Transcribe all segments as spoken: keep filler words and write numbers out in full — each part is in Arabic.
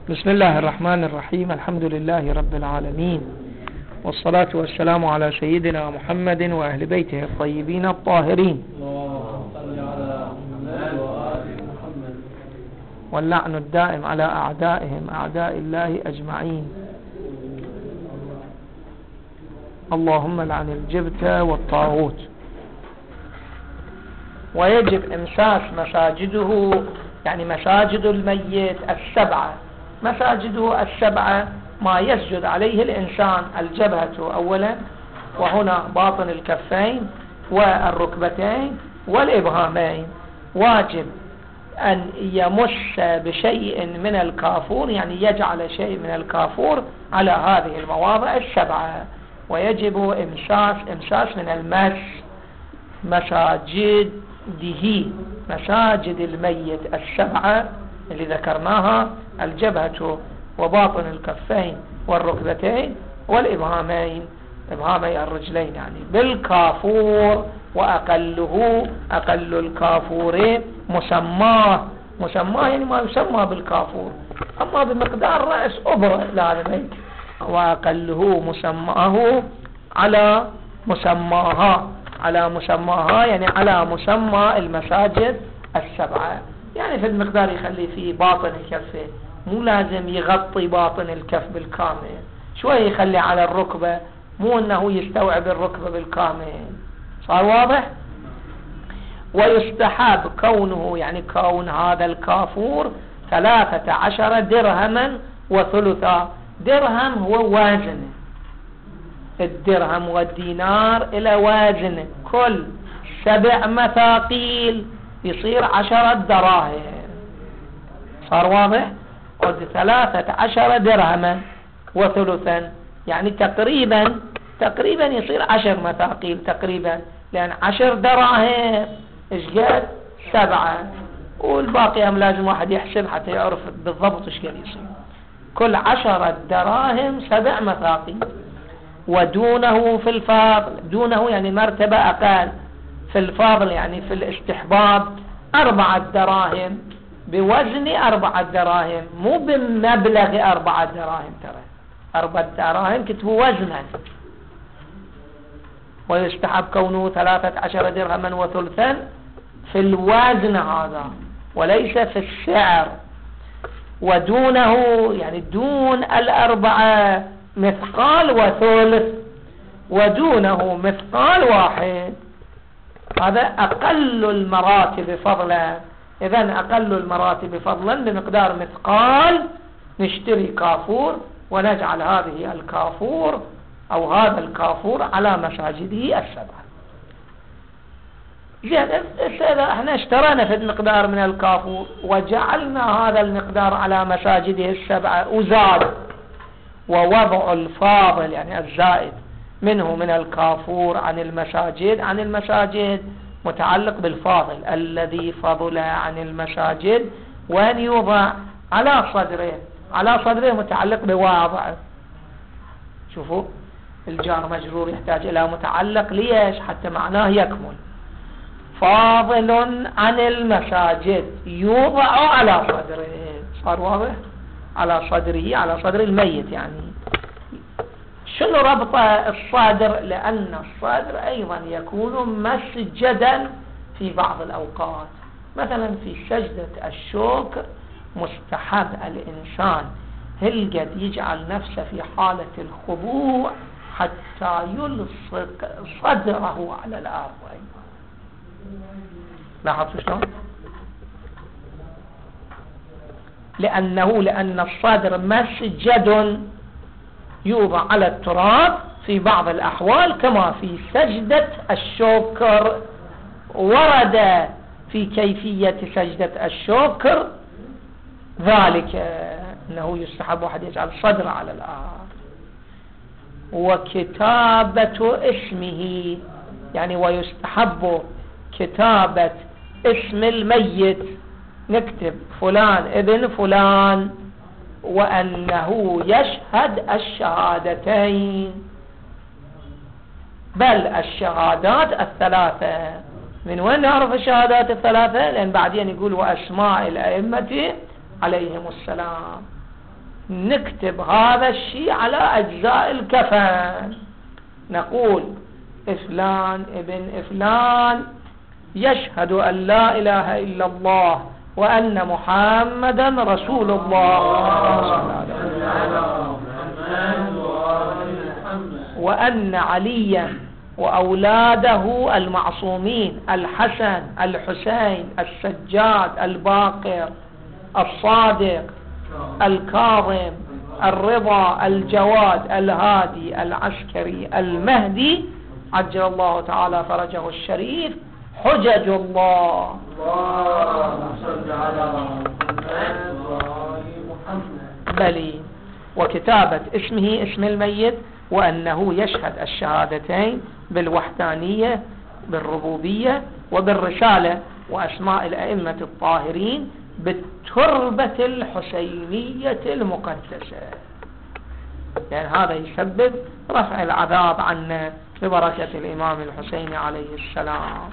بسم الله الرحمن الرحيم. الحمد لله رب العالمين، والصلاة والسلام على سيدنا محمد وأهل بيته الطيبين الطاهرين، واللعن الدائم على أعدائهم أعداء الله أجمعين. اللهم لعن الجبت والطاغوت. ويجب إمساس مساجده، يعني مساجد الميت السبعة، مساجده السبعة ما يسجد عليه الإنسان: الجبهة أولا، وهنا باطن الكفين والركبتين والإبهامين. واجب أن يمس بشيء من الكافور، يعني يجعل شيء من الكافور على هذه المواضع السبعة. ويجب إمساس إمساس من المس مساجده، مساجد الميت السبعة اللي ذكرناها: الجبهة وباطن الكفين والركبتين والإبهامين، إبهامي الرجلين، يعني بالكافور. وأقله أقل الكافورين مسماه، مسماه يعني ما يسمى بالكافور، أما بمقدار رأس أبرة لهذا الميت. وأقله مسماه على مسماها، على مسماها يعني على مسمى المساجد السبعة، يعني في المقدار يخلي فيه باطن الكف، مو لازم يغطي باطن الكف بالكامل، شوية يخلي على الركبة، مو أنه يستوعب الركبة بالكامل. صار واضح؟ ويستحب كونه، يعني كون هذا الكافور ثلاثة عشر درهما وثلثا. درهم هو وازنه، الدرهم والدينار إلى وازنه، كل سبع مثاقيل يصير عشرة دراهم. صار واضح؟ قلت ثلاثة عشر درهما وثلثا، يعني تقريبا تقريبا يصير عشر مثاقيل تقريبا، لأن عشر دراهم إيش قد؟ سبعة، والباقي هم لازم واحد يحسب حتى يعرف بالضبط إيش قد يصير. كل عشرة دراهم سبع مثاقيل. ودونه في الفاضل، دونه يعني مرتبة أقل، في الفاضل يعني في الاستحباب أربعة دراهم، بوزن أربعة دراهم، مو بمبلغ أربعة دراهم، ترى أربعة دراهم كتبوا وزنا. ويستحب كونه ثلاثة عشر درهما وثلثا في الوزن هذا، وليس في السعر. ودونه يعني دون الأربعة مثقال وثلث، ودونه مثقال واحد، هذا أقل المراتب فضلا. إذن أقل المراتب فضلا بمقدار مثقال نشتري كافور ونجعل هذه الكافور أو هذا الكافور على مساجده السبعة. إذا احنا اشترينا في المقدار من الكافور وجعلنا هذا المقدار على مساجده السبعة وزاد، ووضع الفاضل يعني الزائد منه من الكافور عن المساجد عن المساجد متعلق بالفاضل الذي فضل عن المساجد، وأن يوضع على صدره، على صدره متعلق بواضع. شوفوا الجار مجرور يحتاج إلى متعلق، ليش؟ حتى معناه يكمل. فاضل عن المساجد يوضع على صدره. صار واضح؟ على صدره، على صدر الميت. يعني شنو ربط الصدر؟ لأن الصدر أيضا يكون مسجدا في بعض الأوقات، مثلا في سجدة الشكر مستحب الإنسان هل قد يجعل نفسه في حالة الخضوع حتى يلصق صدره على الأرض. لاحظوا شلون؟ لأنه لأن الصدر مسجد يوضع على التراب في بعض الأحوال، كما في سجدة الشكر. ورد في كيفية سجدة الشكر ذلك أنه يستحب واحد يجعل صدره على الأرض. وكتابة اسمه، يعني ويستحب كتابة اسم الميت، نكتب فلان ابن فلان، وأنه يشهد الشهادتين، بل الشهادات الثلاثة. من وين نعرف الشهادات الثلاثة؟ لأن بعدين يقول وأسماء الأئمة عليهم السلام. نكتب هذا الشيء على أجزاء الكفن، نقول فلان ابن فلان يشهد أن لا إله إلا الله وأن محمدا رسول الله، وأن عليا وأولاده المعصومين الحسن الحسين السجاد الباقر الصادق الكاظم الرضا الجواد الهادي العسكري المهدي عجل الله تعالى فرجه الشريف حجج الله. بلي. وكتابة اسمه اسم الميت وأنه يشهد الشهادتين بالوحدانية بالربوبية وبالرسالة وأسماء الأئمة الطاهرين بالتربة الحسينية المقدسة، يعني هذا يسبب رفع العذاب عنا ببركة الإمام الحسين عليه السلام.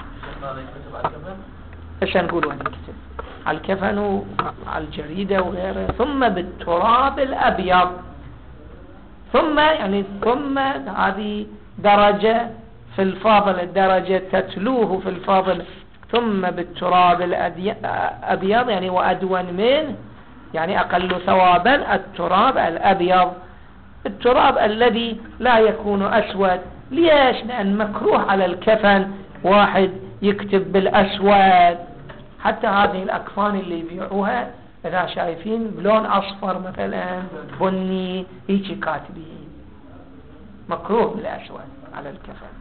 ايش نقول وين نكتب؟ على الكفن وعلى الجريدة وغيره، ثم بالتراب الأبيض، ثم يعني ثم هذه درجة في الفاضل، الدرجة تتلوه في الفاضل، ثم بالتراب الأبيض يعني وأدون منه يعني أقل ثوابا التراب الأبيض، التراب الذي لا يكون أسود. ليش؟ لأن مكروه على الكفن واحد يكتب بالأسود، حتى هذه الأكفان اللي يبيعوها إذا شايفين بلون أصفر مثلا بني هيك كاتبين، مكروه بالأسود على الكفن.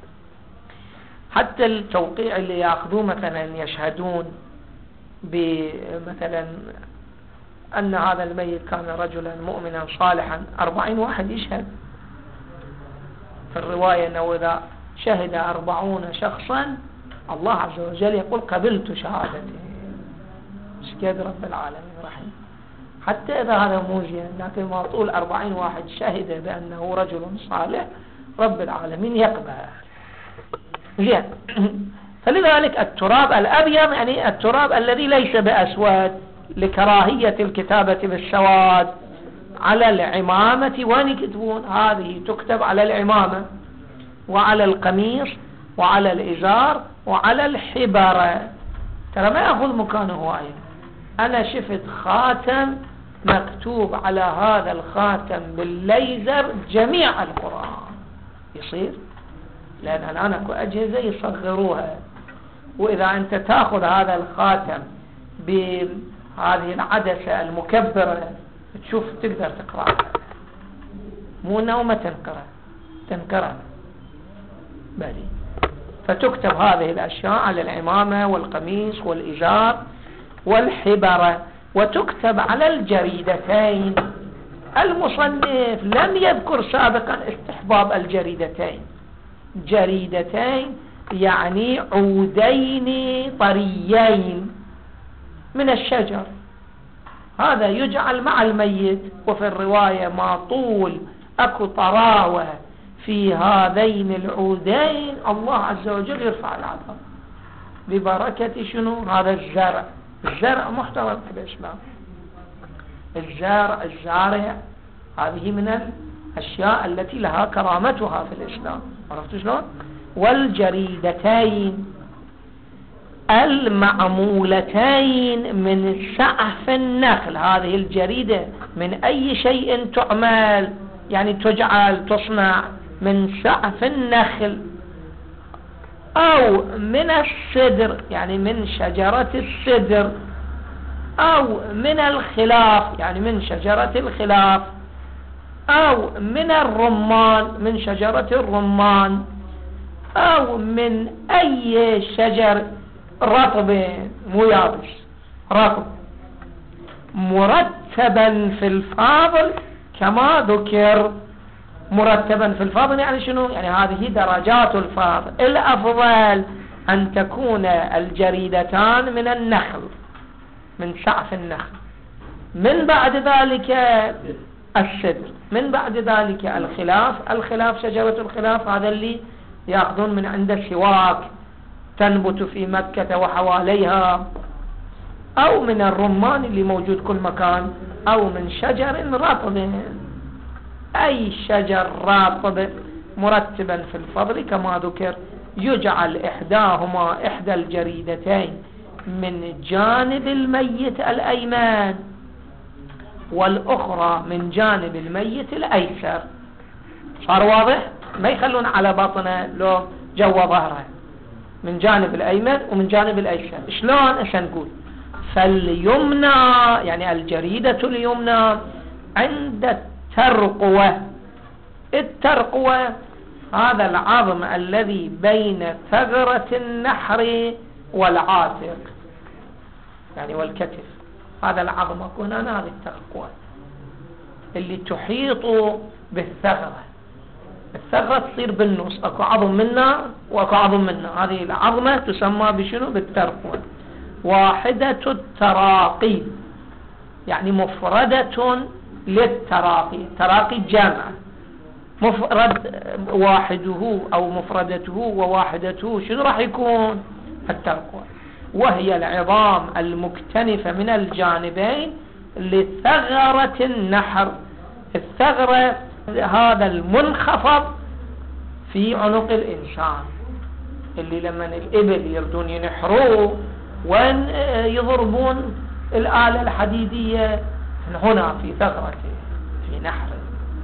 حتى التوقيع اللي يأخذوه مثلا يشهدون بمثلا أن هذا الميت كان رجلا مؤمنا صالحا، أربعين واحد يشهد في الرواية أنه إذا شهد أربعون شخصا الله عز وجل يقول قبلت شهادتي. شكد رب العالمين رحيم. حتى إذا هذا مو زين، لكن ما طول أربعين واحد شهد بأنه رجل صالح رب العالمين يقبل زين. فلذلك التراب الأبيض يعني التراب الذي ليس بأسود، لكراهية الكتابة بالسواد على العمامة. وين يكتبون؟ هذه تكتب على العمامة وعلى القميص وعلى الإزار وعلى الحبارة، ترى ما يأخذ مكانه وايد. أنا شفت خاتم مكتوب على هذا الخاتم بالليزر جميع القرآن، يصير؟ لأن الآن أكو أجهزة يصغروها، وإذا أنت تأخذ هذا الخاتم بهذه العدسة المكبرة تشوف تقدر تقرأ، مو أنه ما تنقرأ تنقرأ بلي. فتكتب هذه الأشياء على العمامة والقميص والإزار والحبرة، وتكتب على الجريدتين. المصنف لم يذكر سابقا استحباب الجريدتين، جريدتين يعني عودين طريين من الشجر، هذا يجعل مع الميت. وفي الرواية ما طول أكو طراوة في هذين العودين الله عز وجل يرفع العذاب ببركة شنو؟ هذا الزرع. الزرع محترم في الإسلام، الزرع الزارع هذه من الأشياء التي لها كرامتها في الإسلام، عرفتوا شلون؟ والجريدتين المعمولتين من سعف النخل، هذه الجريدة من أي شيء تعمل؟ يعني تجعل تصنع من سعف النخل أو من السدر، يعني من شجرة السدر، أو من الخلاف يعني من شجرة الخلاف، أو من الرمان من شجرة الرمان، أو من أي شجر رطب مو يابس رطب، مرتبا في الفاضل كما ذكر. مرتبا في الفاضل يعني شنو؟ يعني هذه درجات الفاضل. الأفضل أن تكون الجريدتان من النخل من سعف النخل، من بعد ذلك السدر، من بعد ذلك الخلاف. الخلاف شجرة الخلاف هذا اللي يأخذون من عند السواك تنبت في مكة وحواليها، أو من الرمان اللي موجود كل مكان أو من شجر رطب، أي شجر رطب مرتبا في الفضل كما ذكر، يجعل إحداهما إحدى الجريدتين من جانب الميت الأيمن والأخرى من جانب الميت الأيسر. صار واضح؟ ما يخلون على بطنه لو جوا ظهره، من جانب الأيمن ومن جانب الأيسر. شلون؟ عشان نقول فاليمنى يعني الجريدة اليمنى عند الترقوة. الترقوة هذا العظم الذي بين ثغرة النحر والعاتق يعني والكتف، هذا العظم يكون هنا، هذه الترقوة اللي تحيط بالثغرة. الثغرة تصير بالنص، اكو عظم منا واكو عظم منا، هذه العظمة تسمى بشنو؟ بالترقوة. واحدة التراقي يعني مفردة للتراقي، تراقي جامعة، مفرد واحده أو مفردته وواحدته شنو راح يكون؟ الترقوة. وهي العظام المكتنفة من الجانبين لثغرة النحر. الثغرة هذا المنخفض في عنق الإنسان اللي لما الإبل يردون ينحروه وين يضربون الآلة الحديدية؟ هنا في ثغرته في نحره.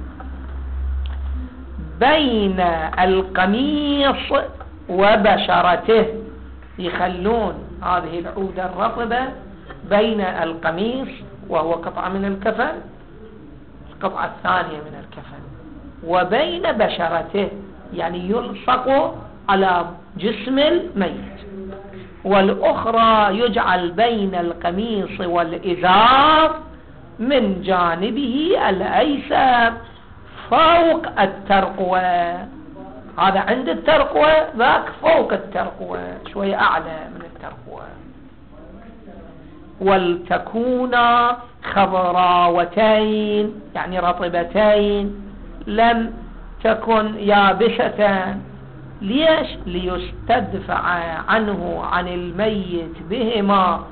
بين القميص وبشرته، يخلون هذه العودة الرطبة بين القميص وهو قطعة من الكفن، القطعة الثانية من الكفن، وبين بشرته يعني يلصق على جسم الميت، والأخرى يجعل بين القميص والإزار من جانبه الأيسر فوق الترقوة. هذا عند الترقوة، ذاك فوق الترقوة شوية أعلى من الترقوة. ولتكونا خضراوتين يعني رطبتين لم تكن يابستان. ليش؟ ليستدفع عنه عن الميت بهما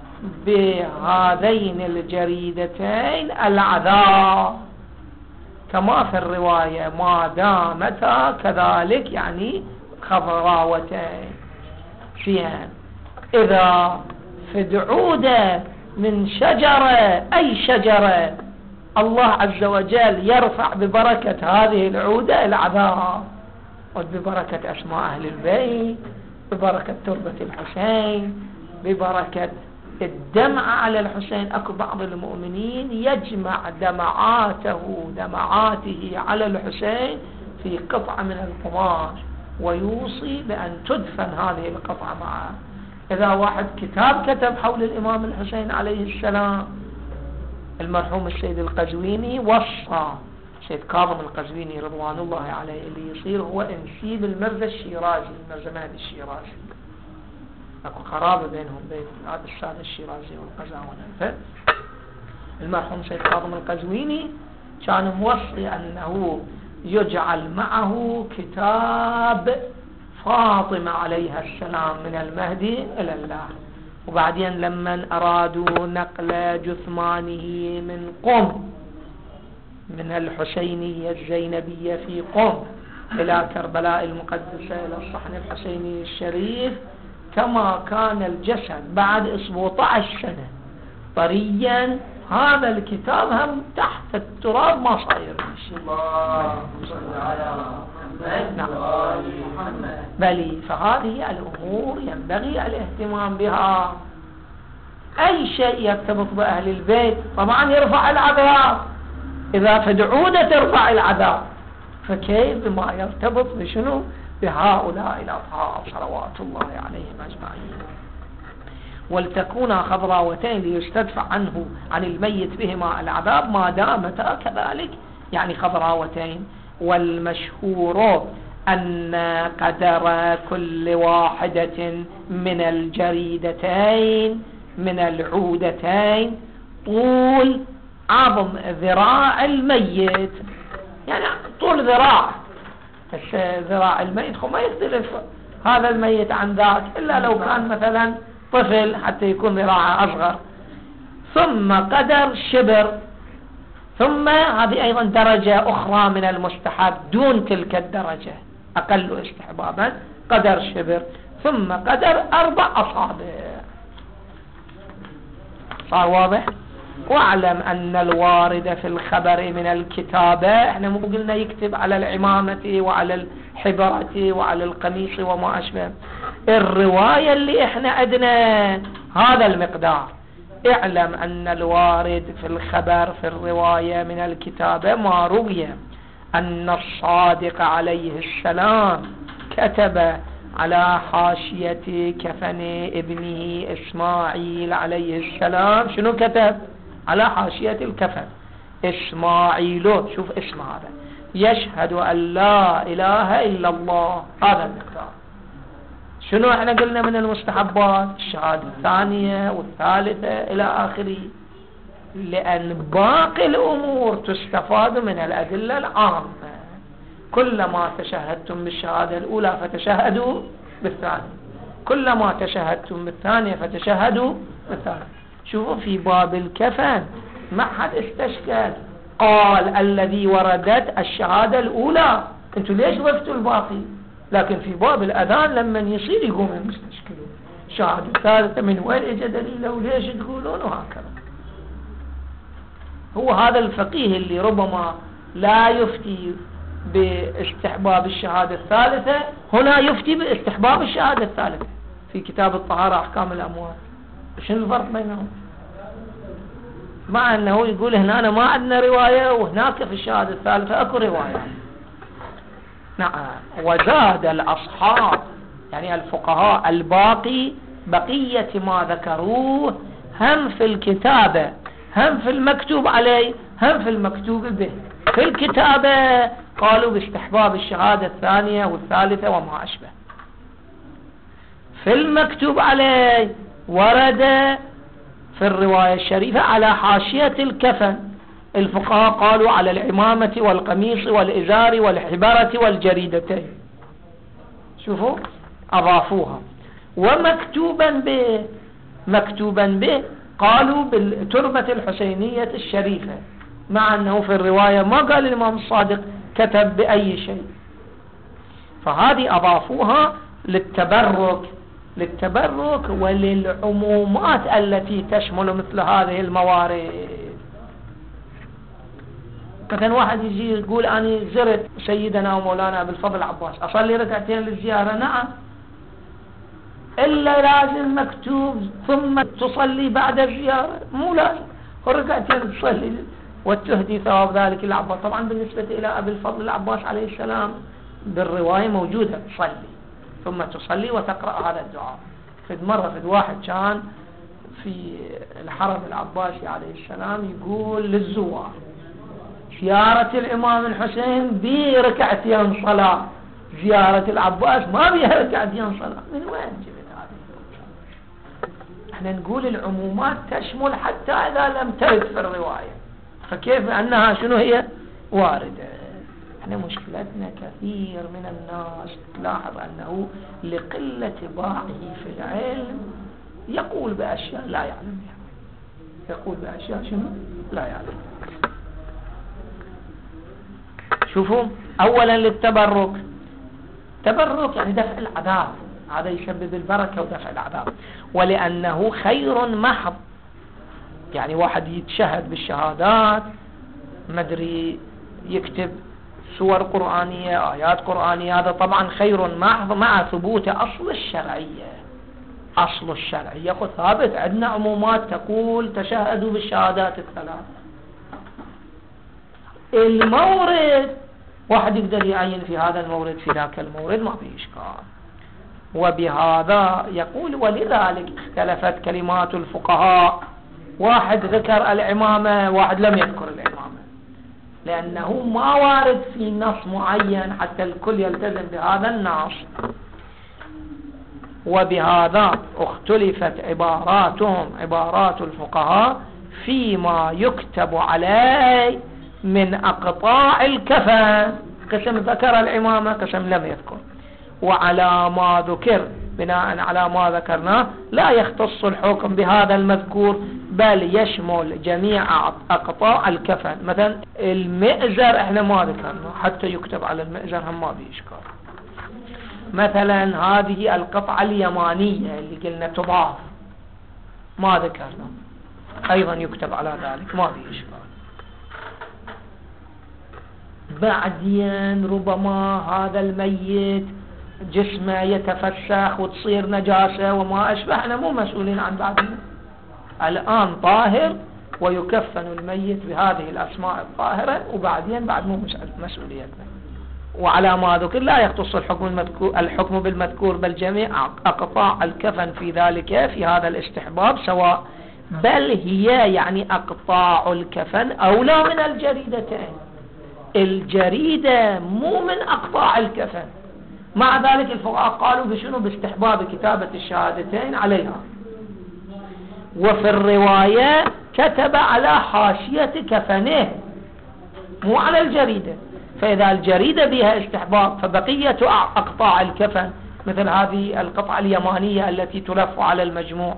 بهذين الجريدتين العذاب، كما في الرواية ما دامتا كذلك يعني خضراوتين فيها. إذا فدعودة من شجرة، أي شجرة، الله عز وجل يرفع ببركة هذه العودة العذاب، وببركة أسماء أهل البيت، ببركة تربة الحسين، ببركة الدمع على الحسين. أكو بعض المؤمنين يجمع دمعاته دمعاته على الحسين في قطعة من القماش ويوصي بأن تدفن هذه القطعة معه. إذا واحد كتاب كتب حول الإمام الحسين عليه السلام، المرحوم السيد القزويني وصى، السيد كاظم القزويني رضوان الله عليه، اللي يصير هو انسيب المرزا الشيرازي، المرزا مهدي الشيرازي، اكو قرابة بينهم بين السادة الشيرازي والقزاونة. المرحوم سيد كاظم القزويني كان موصي أنه يجعل معه كتاب فاطمة عليها السلام من المهدي إلى الله. وبعدين لما أرادوا نقل جثمانه من قم، من الحسينية الزينبية في قم إلى كربلاء المقدسة إلى الصحن الحسيني الشريف، كما كان الجسد بعد أسبوع عشر سنة طريا، هذا الكتاب هم تحت التراب ما صاير. نعم. بلي فهذه الأمور ينبغي الاهتمام بها. أي شيء يرتبط بأهل البيت طبعا يرفع العذاب، إذا فدعودة ترفع العذاب، فكيف بما يرتبط بشنو؟ بهؤلاء الأطهار صلوات الله عليهم أجمعين. ولتكونا خضراوتين ليستدفع عنه عن الميت بهما العذاب ما دامتا كذلك يعني خضراوتين. والمشهور أن قدر كل واحدة من الجريدتين من العودتين طول عظم ذراع الميت، يعني طول ذراع، بس ذراع الميت ما يختلف هذا الميت عن ذاك إلا لو كان مثلا طفل حتى يكون ذراعه أصغر. ثم قدر شبر، ثم هذه أيضا درجة أخرى من المستحب دون تلك الدرجة أقل استحبابا، قدر شبر، ثم قدر أربع أصابع. صار واضح؟ واعلم أن الوارد في الخبر من الكتابة، احنا مو قلنا يكتب على العمامة وعلى الحبرة وعلى القميص وما أشبه، الرواية اللي احنا عندنا هذا المقدار. اعلم أن الوارد في الخبر في الرواية من الكتابة ما روي أن الصادق عليه السلام كتب على حاشية كفن ابنه إسماعيل عليه السلام، شنو كتب على حاشية الكفن؟ إسماعيل، شوف اسم هذا، يشهد أن لا إله إلا الله. هذا المقدار. شنو احنا قلنا من المستحبات؟ الشهادة الثانية والثالثة إلى آخره، لأن باقي الأمور تستفاد من الأدلة العامة. كلما تشهدتم بالشهادة الأولى فتشهدوا بالثانية، كلما تشهدتم بالثانية فتشهدوا بالثالثة. شوفوا في باب الكفن ما حد استشكل، قال الذي وردت الشهادة الأولى، انتوا ليش ضفتوا الباقي؟ لكن في باب الأذان لما يصير يقوم المستشكلون الشهادة الثالثة من وين اجى دليله وليش تقولون وهكذا. هو هذا الفقيه اللي ربما لا يفتي باستحباب الشهادة الثالثة، هنا يفتي باستحباب الشهادة الثالثة في كتاب الطهارة أحكام الأموال. شنو الفرق بينهم؟ مع أنه يقول هنا أنا ما عندنا رواية وهناك في الشهادة الثالثة أكو رواية. نعم. وزاد الأصحاب يعني الفقهاء الباقي بقية ما ذكروه هم في الكتابة هم في المكتوب عليه هم في المكتوب به. في الكتابة قالوا باستحباب الشهادة الثانية والثالثة وما أشبه. في المكتوب عليه ورد في الرواية الشريفة على حاشية الكفن، الفقهاء قالوا على العمامة والقميص والإزار والحبارة والجريدتين. شوفوا أضافوها. ومكتوبا به مكتوبا به قالوا بالتربة الحسينية الشريفة، مع أنه في الرواية ما قال الإمام الصادق كتب بأي شيء، فهذه أضافوها للتبرك للتبرك وللعمومات التي تشمل مثل هذه الموارد. مثلا واحد يجي يقول أنا زرت سيدنا ومولانا بالفضل العباس، أصلي ركعتين للزيارة؟ نعم، إلا لازم مكتوب ثم تصلي بعد الزيارة، مو لازم ركعتين تصلي وتهدي ثواب ذلك العباس. طبعا بالنسبة إلى أبي الفضل العباس عليه السلام بالرواية موجودة تصلي ثم تصلي وتقرأ هذا الدعاء. فد مرة فد واحد كان في الحرم العباسي عليه السلام يقول للزوار زيارة الإمام الحسين بركعتين صلاة، زيارة العباس ما بيها ركعتين صلاة. من وين جبت هذه؟ احنا نقول العمومات تشمل حتى إذا لم ترد في الرواية، فكيف أنها شنو هي واردة؟ احنا مشكلتنا كثير من الناس تلاحظ أنه لقلة باعه في العلم يقول بأشياء لا يعلمها، يقول بأشياء شنو لا يعلمها. شوفوا، أولا للتبرك، تبرك يعني دفع العذاب، هذا يسبب البركة ودفع العذاب، ولأنه خير محض. يعني واحد يتشهد بالشهادات مدري يكتب سور قرآنية آيات قرآنية، هذا طبعا خير محض مع ثبوت أصل الشرعية. أصل الشرعية ثابت عندنا، عمومات تقول تشهدوا بالشهادات الثلاث. المورد واحد يقدر يعين في هذا المورد في ذاك المورد ما فيه إشكال. وبهذا يقول ولذلك اختلفت كلمات الفقهاء، واحد ذكر العمامة واحد لم يذكر العمامة، لأنه ما وارد في نص معين حتى الكل يلتزم بهذا النص. وبهذا اختلفت عباراتهم عبارات الفقهاء فيما يكتب عليه من أقطاع الكفن، قسم ذكر العمامة قسم لم يذكر. وعلى ما ذكر بناء على ما ذكرناه لا يختص الحكم بهذا المذكور، بل يشمل جميع أقطاع الكفن. مثلا المئزر احنا ما ذكرنا، حتى يكتب على المئزر هم ما بإشكال. مثلا هذه القطعة اليمانية اللي قلنا تضاف ما ذكرنا، أيضا يكتب على ذلك ما بإشكال. بعدين ربما هذا الميت جسمه يتفسخ وتصير نجاسة وما أشبه، احنا مو مسؤولين عن بعدين. الآن طاهر ويكفن الميت بهذه الأسماء الطاهرة، وبعدين بعد مو مسؤوليتنا. وعلى ما ذكر لا يختص الحكم المذكور الحكم بالمذكور، بل جميع أقطاع الكفن في ذلك في هذا الاستحباب سواء، بل هي يعني أقطاع الكفن أولى من الجريدتين. الجريدة مو من أقطاع الكفن. مع ذلك الفقهاء قالوا بشنو؟ باستحباب كتابة الشهادتين عليها. وفي الرواية كتب على حاشية كفنه مو على الجريدة. فإذا الجريدة بها استحباب، فبقية أقطاع الكفن مثل هذه القطعة اليمانية التي تلف على المجموع،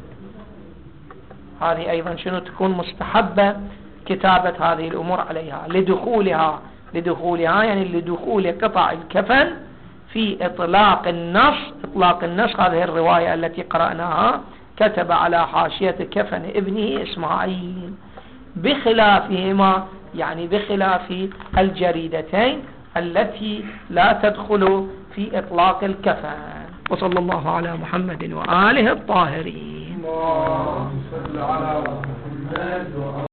هذه أيضا شنو تكون مستحبة كتابة هذه الأمور عليها لدخولها لدخولها يعني لدخول قطع الكفن في إطلاق النص. إطلاق النص هذه الرواية التي قرأناها، كتب على حاشية كفن ابنه إسماعيل، بخلافهما يعني بخلاف الجريدتين التي لا تدخل في إطلاق الكفن. وصلى الله على محمد وآله الطاهرين. اللهم صل على محمد وآله